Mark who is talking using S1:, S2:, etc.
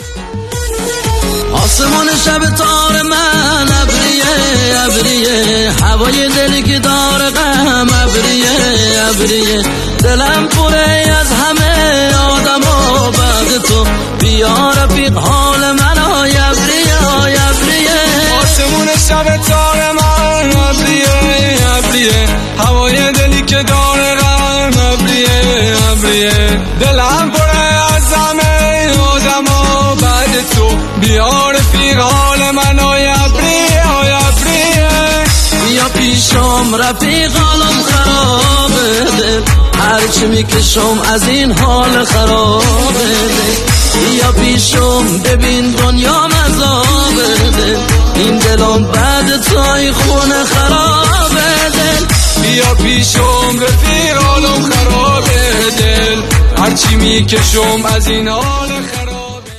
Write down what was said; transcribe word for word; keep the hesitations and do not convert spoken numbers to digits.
S1: آسمون شب تار من ابریه ابریه، هوای دلی که داره غم ابریه ابریه، دلم پره از همه آدم ها بعد تو، بیا رفیق حال من های ابریه های ابریه.
S2: آسمون شب تار من ابریه ابریه، هوای دلی که داره غم ابریه ابریه، دلم پره از همه آدم ها بعد تو، بیا رفیق حال من های ابریه های ابریه.
S1: بیا پیشم رفیق حالم خرابه دل، هرچی میکشم از این حال خرابه دل. بیا پیشم ببین دنیا مذابه دل، این دلم بعد توی خونه خرابه دل.
S2: بیا پیشم رفیق حالم خرابه دل، هرچی میکشم از این حال خرابه.